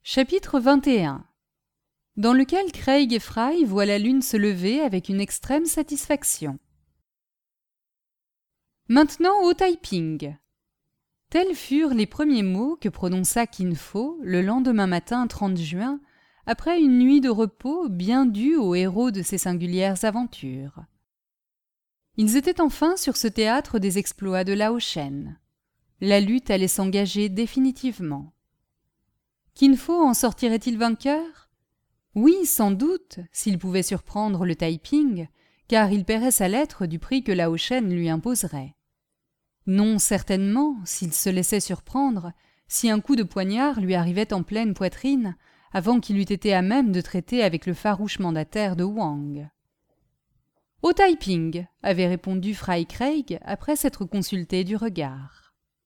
Chapitre 21 dans lequel Craig et Fry voient la lune se lever avec une extrême satisfaction. Maintenant au Taiping. Tels furent les premiers mots que prononça Kin Fo le lendemain matin 30 juin, après une nuit de repos bien due au héros de ses singulières aventures. Ils étaient enfin sur ce théâtre des exploits de Lao Shen. La lutte allait s'engager définitivement. Kin Fo en sortirait-il vainqueur ? Oui, sans doute, s'il pouvait surprendre le Taiping, car il paierait sa lettre du prix que Lao Shen lui imposerait. Non, certainement, s'il se laissait surprendre, si un coup de poignard lui arrivait en pleine poitrine, avant qu'il eût été à même de traiter avec le farouche mandataire de Wang. « Au Taiping », avait répondu Fry Craig après s'être consulté du regard.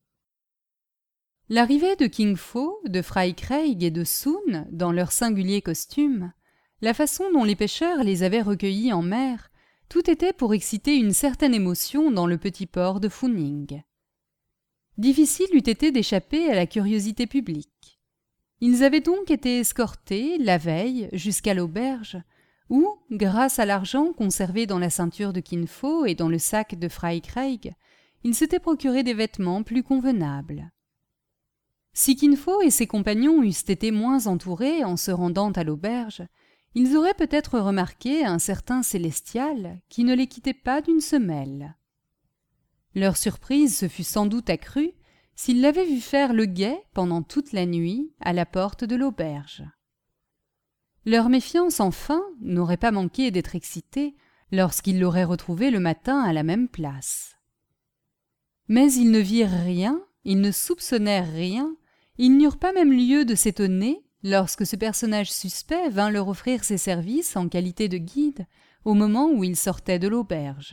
L'arrivée de Kin Fo, de Fry Craig et de Soun, dans leurs singuliers costumes, la façon dont les pêcheurs les avaient recueillis en mer, tout était pour exciter une certaine émotion dans le petit port de Funing. Difficile eût été d'échapper à la curiosité publique. Ils avaient donc été escortés, la veille, jusqu'à l'auberge, où, grâce à l'argent conservé dans la ceinture de Kin Fo et dans le sac de Fry Craig, ils s'étaient procuré des vêtements plus convenables. Si Kin Fo et ses compagnons eussent été moins entourés en se rendant à l'auberge, ils auraient peut-être remarqué un certain célestial qui ne les quittait pas d'une semelle. Leur surprise se fut sans doute accrue s'ils l'avaient vu faire le guet pendant toute la nuit à la porte de l'auberge. Leur méfiance, enfin, n'aurait pas manqué d'être excitée lorsqu'ils l'auraient retrouvé le matin à la même place. Mais ils ne virent rien, ils ne soupçonnèrent rien, ils n'eurent pas même lieu de s'étonner lorsque ce personnage suspect vint leur offrir ses services en qualité de guide au moment où ils sortaient de l'auberge.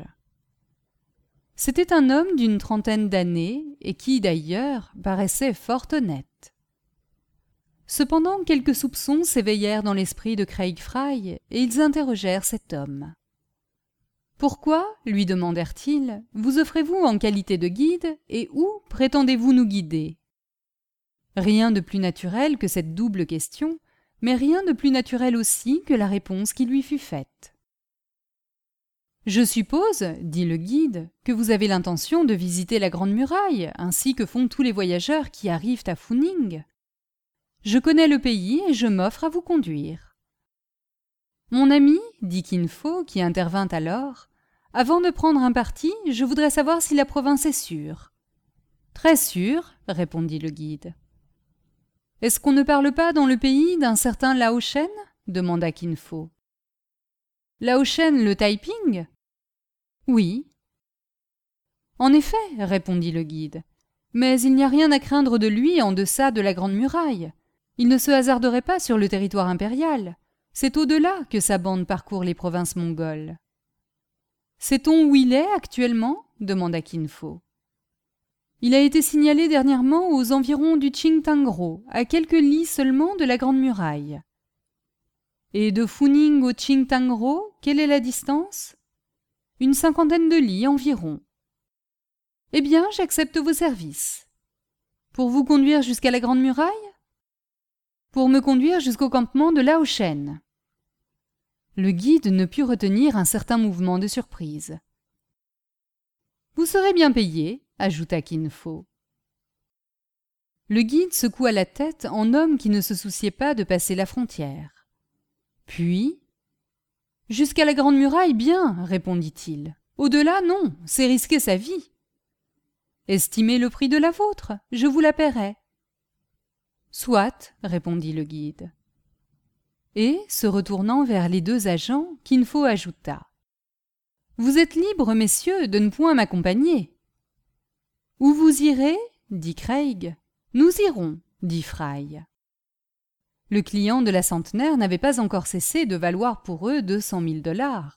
C'était un homme d'une trentaine d'années et qui, d'ailleurs, paraissait fort honnête. Cependant, quelques soupçons s'éveillèrent dans l'esprit de Craig Fry et ils interrogèrent cet homme. « Pourquoi, lui demandèrent-ils, vous offrez-vous en qualité de guide et où prétendez-vous nous guider ?» Rien de plus naturel que cette double question, mais rien de plus naturel aussi que la réponse qui lui fut faite. « Je suppose, dit le guide, que vous avez l'intention de visiter la Grande Muraille, ainsi que font tous les voyageurs qui arrivent à Funing. Je connais le pays et je m'offre à vous conduire. » « Mon ami, dit Kin Fo, qui intervint alors, avant de prendre un parti, je voudrais savoir si la province est sûre. »« Très sûre, répondit le guide. »« Est-ce qu'on ne parle pas dans le pays d'un certain Lao Shen ?» demanda Kin Fo. « Lao Shen le Taiping ?»« Oui. »« En effet, répondit le guide, mais il n'y a rien à craindre de lui en deçà de la Grande Muraille. Il ne se hasarderait pas sur le territoire impérial. C'est au-delà que sa bande parcourt les provinces mongoles. »« Sait-on où il est actuellement ?» demanda Kin Fo. « Il a été signalé dernièrement aux environs du Qingtangro, à quelques lis seulement de la Grande Muraille. »« Et de Funing au Qingtangro, quelle est la distance ? » ?»« Une 50aine de lis environ. »« Eh bien, j'accepte vos services. »« Pour vous conduire jusqu'à la Grande Muraille ? » ?»« Pour me conduire jusqu'au campement de Lao Shen. » Le guide ne put retenir un certain mouvement de surprise. « Vous serez bien payé, » ajouta Kin Fo. Le guide secoua la tête en homme qui ne se souciait pas de passer la frontière. Puis « Jusqu'à la Grande Muraille, bien, répondit-il. Au-delà, non, c'est risquer sa vie. Estimez le prix de la vôtre, je vous la paierai. Soit, répondit le guide. Et, se retournant vers les deux agents, Kin Fo ajouta. Vous êtes libres, messieurs, de ne point m'accompagner. Où vous irez ? Dit Craig. Nous irons, dit Fry. Le client de la centenaire n'avait pas encore cessé de valoir pour eux 200 000 $.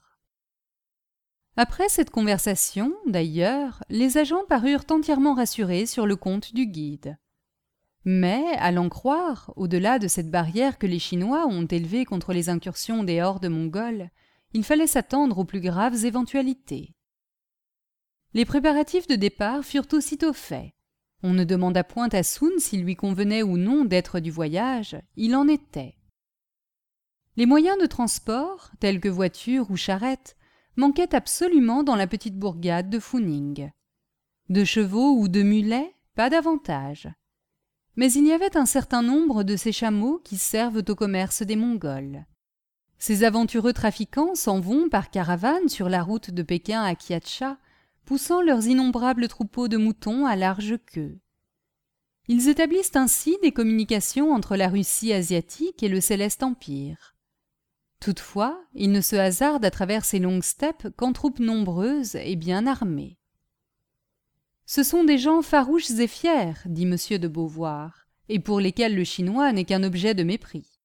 Après cette conversation, d'ailleurs, les agents parurent entièrement rassurés sur le compte du guide. Mais, à l'en croire, au-delà de cette barrière que les Chinois ont élevée contre les incursions des hordes mongoles, il fallait s'attendre aux plus graves éventualités. Les préparatifs de départ furent aussitôt faits. On ne demanda point à Soun s'il lui convenait ou non d'être du voyage, il en était. Les moyens de transport, tels que voitures ou charrettes, manquaient absolument dans la petite bourgade de Funing. De chevaux ou de mulets, pas davantage. Mais il y avait un certain nombre de ces chameaux qui servent au commerce des Mongols. Ces aventureux trafiquants s'en vont par caravane sur la route de Pékin à Kiatcha, poussant leurs innombrables troupeaux de moutons à large queue. Ils établissent ainsi des communications entre la Russie asiatique et le Céleste Empire. Toutefois, ils ne se hasardent à travers ces longues steppes qu'en troupes nombreuses et bien armées. Ce sont des gens farouches et fiers, dit M. de Beauvoir, et pour lesquels le chinois n'est qu'un objet de mépris.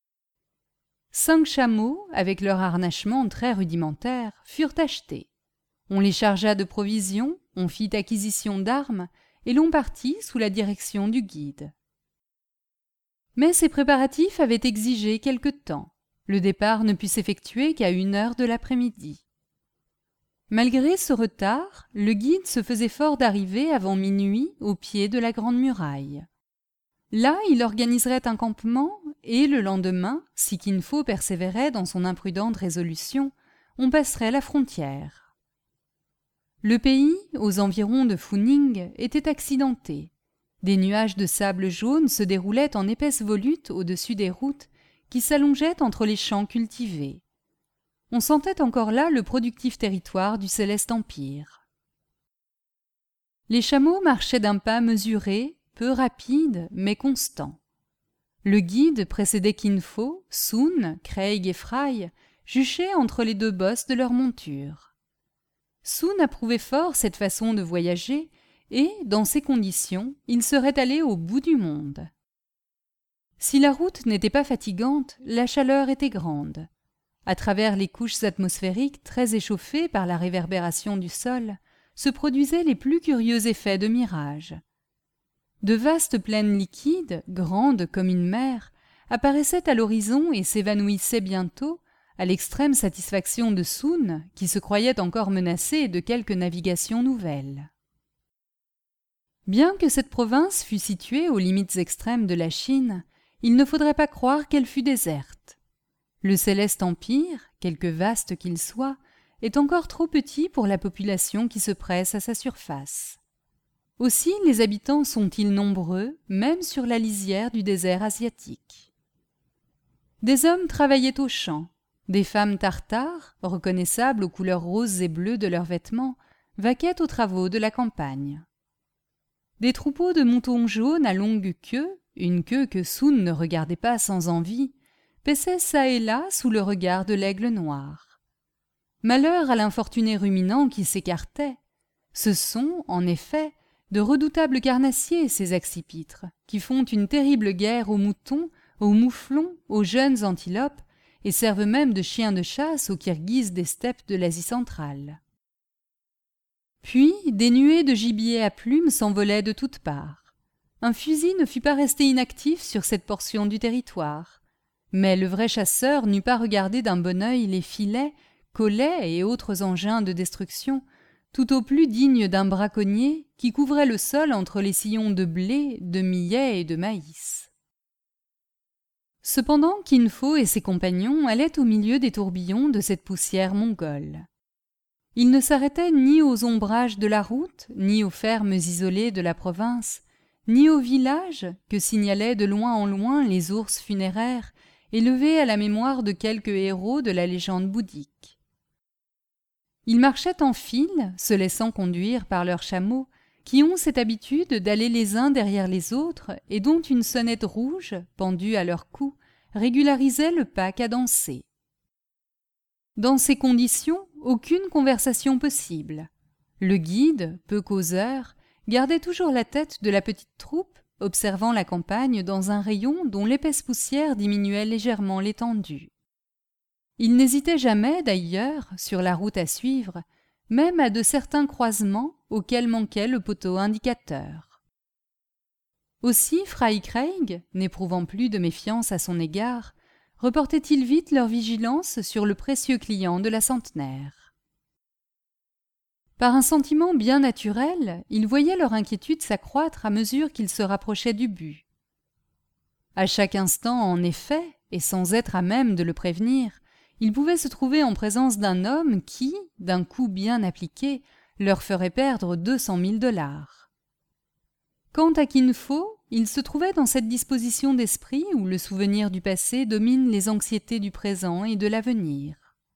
5 chameaux, avec leur harnachement très rudimentaire, furent achetés. On les chargea de provisions, on fit acquisition d'armes, et l'on partit sous la direction du guide. Mais ces préparatifs avaient exigé quelque temps. Le départ ne put s'effectuer qu'à 1 heure de l'après-midi. Malgré ce retard, le guide se faisait fort d'arriver avant minuit au pied de la Grande Muraille. Là, il organiserait un campement et le lendemain, si Kin Fo persévérait dans son imprudente résolution, on passerait la frontière. Le pays, aux environs de Funing, était accidenté. Des nuages de sable jaune se déroulaient en épaisses volutes au-dessus des routes qui s'allongeaient entre les champs cultivés. On sentait encore là le productif territoire du Céleste Empire. Les chameaux marchaient d'un pas mesuré, peu rapide, mais constant. Le guide précédait Kin Fo, Soun, Craig et Fry, juchés entre les 2 bosses de leur monture. Soun approuvait fort cette façon de voyager et, dans ces conditions, il serait allé au bout du monde. Si la route n'était pas fatigante, la chaleur était grande. À travers les couches atmosphériques très échauffées par la réverbération du sol, se produisaient les plus curieux effets de mirage. De vastes plaines liquides, grandes comme une mer, apparaissaient à l'horizon et s'évanouissaient bientôt, à l'extrême satisfaction de Soun, qui se croyait encore menacé de quelque navigation nouvelle. Bien que cette province fût située aux limites extrêmes de la Chine, il ne faudrait pas croire qu'elle fût déserte. Le Céleste Empire, quelque vaste qu'il soit, est encore trop petit pour la population qui se presse à sa surface. Aussi les habitants sont-ils nombreux, même sur la lisière du désert asiatique. Des hommes travaillaient aux champs, des femmes tartares, reconnaissables aux couleurs roses et bleues de leurs vêtements, vaquaient aux travaux de la campagne. Des troupeaux de moutons jaunes à longue queue, une queue que Soun ne regardait pas sans envie, paissaient çà et là sous le regard de l'aigle noir. Malheur à l'infortuné ruminant qui s'écartait. Ce sont, en effet, de redoutables carnassiers, ces accipitres, qui font une terrible guerre aux moutons, aux mouflons, aux jeunes antilopes, et servent même de chiens de chasse aux Kirghizes des steppes de l'Asie centrale. Puis des nuées de gibier à plumes s'envolaient de toutes parts. Un fusil ne fut pas resté inactif sur cette portion du territoire. Mais le vrai chasseur n'eût pas regardé d'un bon œil les filets, collets et autres engins de destruction, tout au plus dignes d'un braconnier qui couvrait le sol entre les sillons de blé, de millet et de maïs. Cependant, Kin Fo et ses compagnons allaient au milieu des tourbillons de cette poussière mongole. Ils ne s'arrêtaient ni aux ombrages de la route, ni aux fermes isolées de la province, ni aux villages que signalaient de loin en loin les ours funéraires élevés à la mémoire de quelques héros de la légende bouddhique. Ils marchaient en file, se laissant conduire par leurs chameaux, qui ont cette habitude d'aller les uns derrière les autres et dont une sonnette rouge, pendue à leur cou, régularisait le pas cadencé. Dans ces conditions, aucune conversation possible. Le guide, peu causeur, gardait toujours la tête de la petite troupe, observant la campagne dans un rayon dont l'épaisse poussière diminuait légèrement l'étendue. Il n'hésitait jamais, d'ailleurs, sur la route à suivre, même à de certains croisements auxquels manquait le poteau indicateur. Aussi Fry Craig, n'éprouvant plus de méfiance à son égard, reportaient-ils vite leur vigilance sur le précieux client de la centenaire. Par un sentiment bien naturel, ils voyaient leur inquiétude s'accroître à mesure qu'ils se rapprochaient du but. À chaque instant, en effet, et sans être à même de le prévenir, ils pouvaient se trouver en présence d'un homme qui, d'un coup bien appliqué, leur ferait perdre 200 000 $. Quant à Kin Fo, il se trouvait dans cette disposition d'esprit où le souvenir du passé domine les anxiétés du présent et de l'avenir.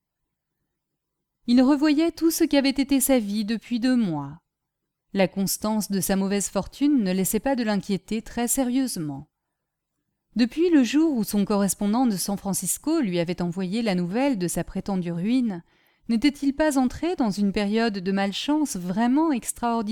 Il revoyait tout ce qu'avait été sa vie depuis 2 mois. La constance de sa mauvaise fortune ne laissait pas de l'inquiéter très sérieusement. Depuis le jour où son correspondant de San Francisco lui avait envoyé la nouvelle de sa prétendue ruine, n'était-il pas entré dans une période de malchance vraiment extraordinaire ?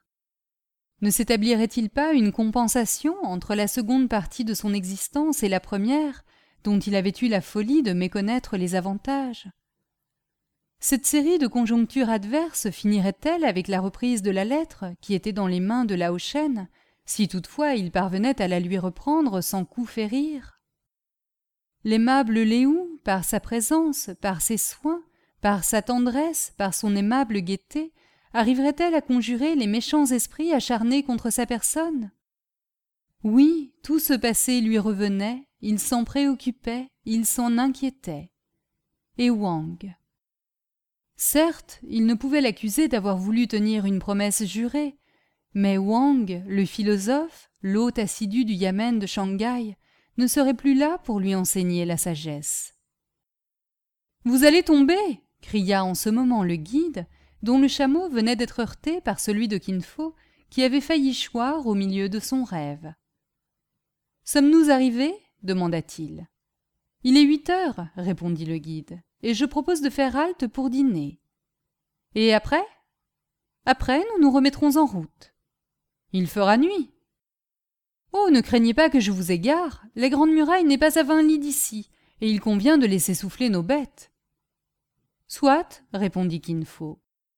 Ne s'établirait-il pas une compensation entre la seconde partie de son existence et la première, dont il avait eu la folie de méconnaître les avantages ? Cette série de conjonctures adverses finirait-elle avec la reprise de la lettre qui était dans les mains de Lao Shen, si toutefois il parvenait à la lui reprendre sans coup férir ? L'aimable Léou, par sa présence, par ses soins, par sa tendresse, par son aimable gaieté, arriverait-elle à conjurer les méchants esprits acharnés contre sa personne ? Oui, tout ce passé lui revenait, il s'en préoccupait, il s'en inquiétait. Et Wang ? Certes, il ne pouvait l'accuser d'avoir voulu tenir une promesse jurée, mais Wang, le philosophe, l'hôte assidu du yamen de Shanghai, ne serait plus là pour lui enseigner la sagesse. « Vous allez tomber !» cria en ce moment le guide, dont le chameau venait d'être heurté par celui de Kin Fo, qui avait failli choir au milieu de son rêve. « Sommes-nous arrivés ?» demanda-t-il. « Il est 8 heures, répondit le guide, et je propose de faire halte pour dîner. Et après ? Après, nous nous remettrons en route. Il fera nuit. Oh, ne craignez pas que je vous égare, la grande muraille n'est pas à 20 lis d'ici, et il convient de laisser souffler nos bêtes. Soit, répondit Kin Fo.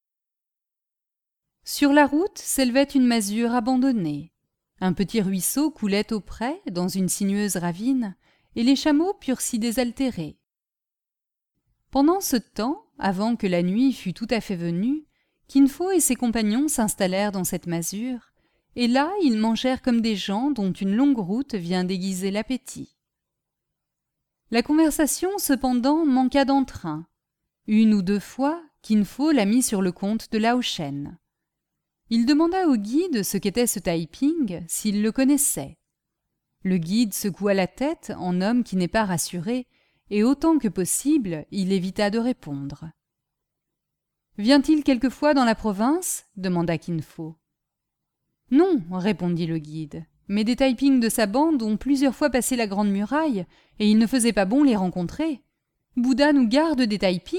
Sur la route s'élevait une masure abandonnée. Un petit ruisseau coulait auprès, dans une sinueuse ravine, et les chameaux purent s'y désaltérer. Pendant ce temps, avant que la nuit fût tout à fait venue, Kin Fo et ses compagnons s'installèrent dans cette masure, et là ils mangèrent comme des gens dont une longue route vient déguiser l'appétit. La conversation, cependant, manqua d'entrain. 1 ou 2 fois, Kin Fo la mit sur le compte de Lao Shen. Il demanda au guide ce qu'était ce Taiping, s'il le connaissait. Le guide secoua la tête en homme qui n'est pas rassuré, et autant que possible, il évita de répondre. « Vient-il quelquefois dans la province ?» demanda Kin Fo. « Non, répondit le guide, mais des Taiping de sa bande ont plusieurs fois passé la Grande Muraille, et il ne faisait pas bon les rencontrer. Bouddha nous garde des Taiping. »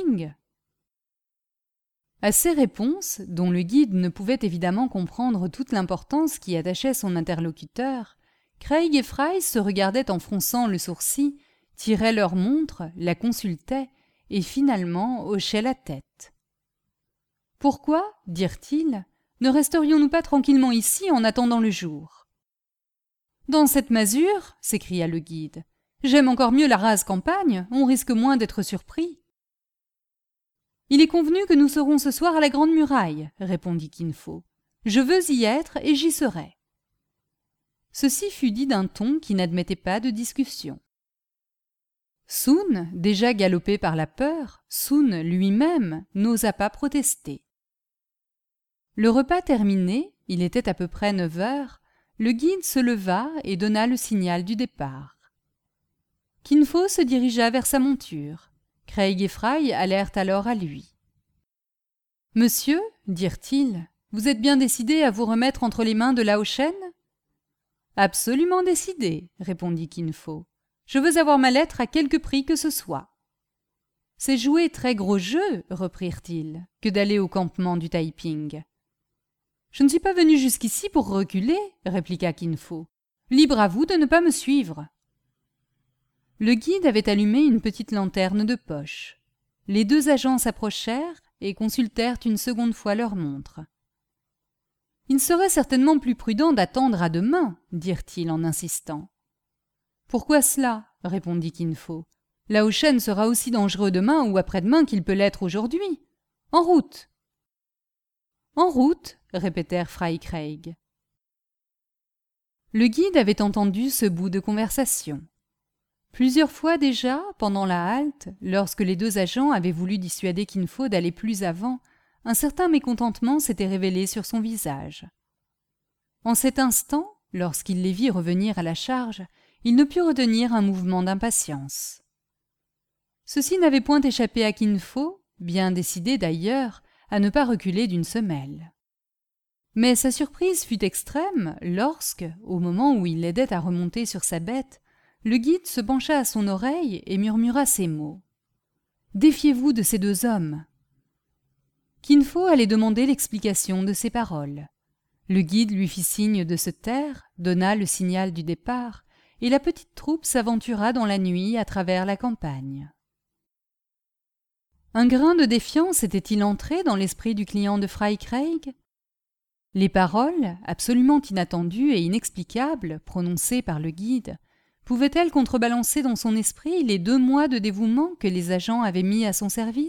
À ces réponses, dont le guide ne pouvait évidemment comprendre toute l'importance qui attachait son interlocuteur, Craig et Fry se regardaient en fronçant le sourcil, tiraient leur montre, la consultaient et finalement hochaient la tête. « Pourquoi, dirent-ils, ne resterions-nous pas tranquillement ici en attendant le jour ?»« Dans cette masure, s'écria le guide, j'aime encore mieux la rase campagne, on risque moins d'être surpris. »« Il est convenu que nous serons ce soir à la Grande Muraille, répondit Kin Fo. Je veux y être et j'y serai. Ceci fut dit d'un ton qui n'admettait pas de discussion. Sun, déjà galopé par la peur, Sun lui-même n'osa pas protester. Le repas terminé, il était à peu près 9 heures, le guide se leva et donna le signal du départ. Kin Fo se dirigea vers sa monture. Craig et Fry allèrent alors à lui. « Monsieur, dirent-ils, vous êtes bien décidé à vous remettre entre les mains de Lao Shen ?»« Absolument décidé, répondit Kin Fo. Je veux avoir ma lettre à quelque prix que ce soit. »« C'est jouer très gros jeu, reprirent-ils, que d'aller au campement du Taiping. »« Je ne suis pas venu jusqu'ici pour reculer, répliqua Kin Fo. Libre à vous de ne pas me suivre. » Le guide avait allumé une petite lanterne de poche. Les 2 agents s'approchèrent et consultèrent une seconde fois leurs montres. « Il serait certainement plus prudent d'attendre à demain, dirent-ils en insistant. « Pourquoi cela ?» répondit Kin Fo. « Lao Shen sera aussi dangereux demain ou après-demain qu'il peut l'être aujourd'hui. En route !» En route, répétèrent Fry Craig. Le guide avait entendu ce bout de conversation. Plusieurs fois déjà, pendant la halte, lorsque les deux agents avaient voulu dissuader Kin Fo d'aller plus avant, un certain mécontentement s'était révélé sur son visage. En cet instant, lorsqu'il les vit revenir à la charge, il ne put retenir un mouvement d'impatience. Ceci n'avait point échappé à Kin Fo, bien décidé d'ailleurs à ne pas reculer d'une semelle. Mais sa surprise fut extrême lorsque, au moment où il l'aidait à remonter sur sa bête, le guide se pencha à son oreille et murmura ces mots. « Défiez-vous de ces deux hommes !» Kin Fo allait demander l'explication de ces paroles. Le guide lui fit signe de se taire, donna le signal du départ, et la petite troupe s'aventura dans la nuit à travers la campagne. Un grain de défiance était-il entré dans l'esprit du client de Fry Craig ? Les paroles, absolument inattendues et inexplicables, prononcées par le guide, pouvaient-elles contrebalancer dans son esprit les 2 mois de dévouement que les agents avaient mis à son service ?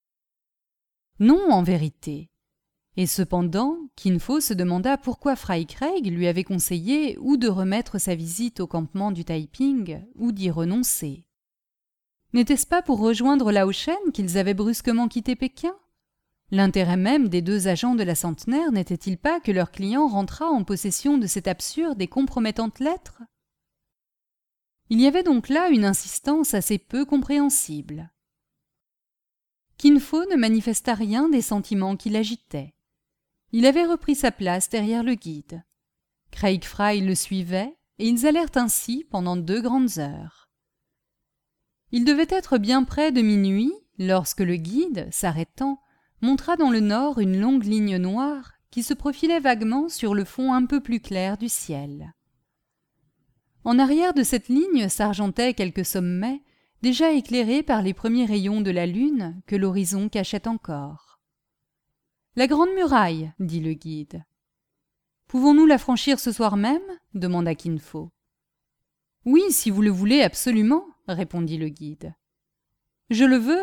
Non, en vérité. Et cependant, Kin Fo se demanda pourquoi Fry Craig lui avait conseillé ou de remettre sa visite au campement du Taiping ou d'y renoncer. N'était-ce pas pour rejoindre Lao Shen qu'ils avaient brusquement quitté Pékin ? L'intérêt même des 2 agents de la centenaire n'était-il pas que leur client rentrât en possession de cette absurde et compromettante lettre ? Il y avait donc là une insistance assez peu compréhensible. Kin Fo ne manifesta rien des sentiments qui l'agitaient. Il avait repris sa place derrière le guide. Craig Fry le suivait, et ils allèrent ainsi pendant 2 grandes heures. Il devait être bien près de minuit lorsque le guide, s'arrêtant, montra dans le nord une longue ligne noire qui se profilait vaguement sur le fond un peu plus clair du ciel. En arrière de cette ligne s'argentaient quelques sommets, déjà éclairés par les premiers rayons de la lune que l'horizon cachait encore. « La Grande Muraille, dit le guide. « Pouvons-nous la franchir ce soir même ?» demanda Kin Fo. « Oui, si vous le voulez absolument, » répondit le guide. « Je le veux. »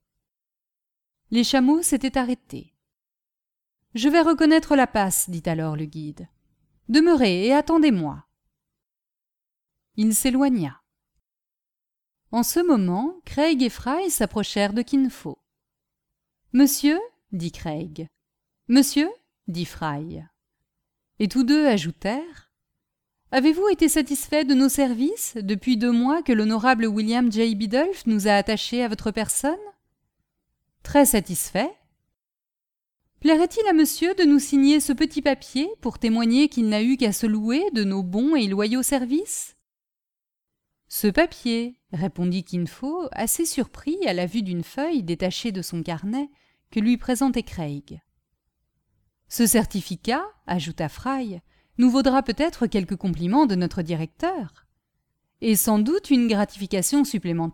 Les chameaux s'étaient arrêtés. « Je vais reconnaître la passe, dit alors le guide. « Demeurez et attendez-moi. » Il s'éloigna. En ce moment, Craig et Fry s'approchèrent de Kin Fo. « Monsieur, dit Craig. « Monsieur, dit Fry. » Et tous deux ajoutèrent : « Avez-vous été satisfait de nos services depuis 2 mois que l'honorable William J. Biddulph nous a attachés à votre personne ? » « Très satisfait. »« Plairait-il à monsieur de nous signer ce petit papier pour témoigner qu'il n'a eu qu'à se louer de nos bons et loyaux services ?» « Ce papier, » répondit Kin Fo, assez surpris à la vue d'une feuille détachée de son carnet que lui présentait Craig. « Ce certificat, » ajouta Fry, « nous vaudra peut-être quelques compliments de notre directeur. »« Et sans doute une gratification supplémentaire, »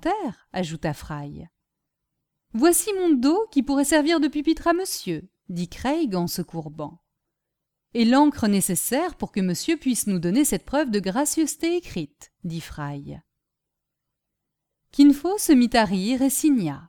ajouta Fry. « Voici mon dos qui pourrait servir de pupitre à monsieur, » dit Craig en se courbant. « Et l'encre nécessaire pour que monsieur puisse nous donner cette preuve de gracieuseté écrite, » dit Fry. Kin Fo se mit à rire et signa.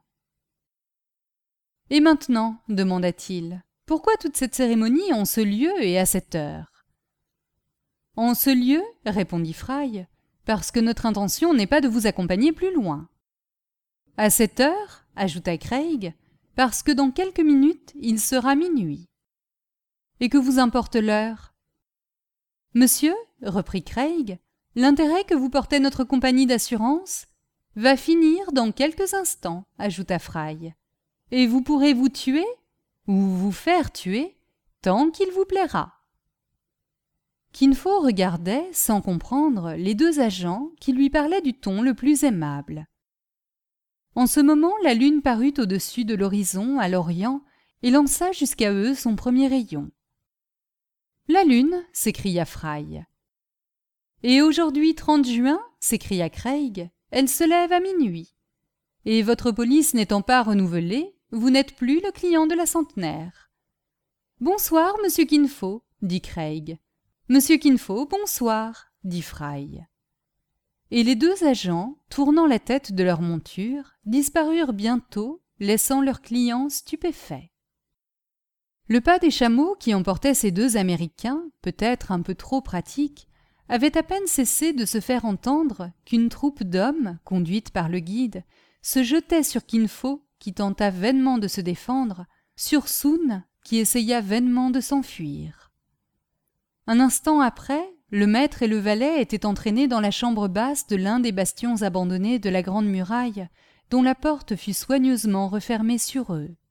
« Et maintenant, demanda-t-il, pourquoi toute cette cérémonie en ce lieu et à cette heure ?»« En ce lieu, répondit Fry, parce que notre intention n'est pas de vous accompagner plus loin. À cette heure, ajouta Craig, parce que dans quelques minutes, il sera minuit. Et que vous importe l'heure ? Monsieur, reprit Craig, l'intérêt que vous portait notre compagnie d'assurance va finir dans quelques instants, ajouta Fry. Et vous pourrez vous tuer ou vous faire tuer tant qu'il vous plaira. Kin Fo regardait, sans comprendre, les 2 agents qui lui parlaient du ton le plus aimable. En ce moment, la lune parut au-dessus de l'horizon, à l'orient, et lança jusqu'à eux son premier rayon. « La lune !» s'écria Fry. « Et aujourd'hui 30 juin ?» s'écria Craig, « elle se lève à minuit. Et votre police n'étant pas renouvelée, vous n'êtes plus le client de la centenaire. »« Bonsoir, monsieur Kin Fo, » dit Craig. « Monsieur Kin Fo, bonsoir, » dit Fry. Et les 2 agents, tournant la tête de leur monture, disparurent bientôt, laissant leurs clients stupéfaits. Le pas des chameaux qui emportaient ces deux Américains, peut-être un peu trop pratiques, avait à peine cessé de se faire entendre qu'une troupe d'hommes, conduite par le guide, se jetait sur Kin Fo, qui tenta vainement de se défendre, sur Soun, qui essaya vainement de s'enfuir. Un instant après, le maître et le valet étaient entraînés dans la chambre basse de l'un des bastions abandonnés de la grande muraille, dont la porte fut soigneusement refermée sur eux.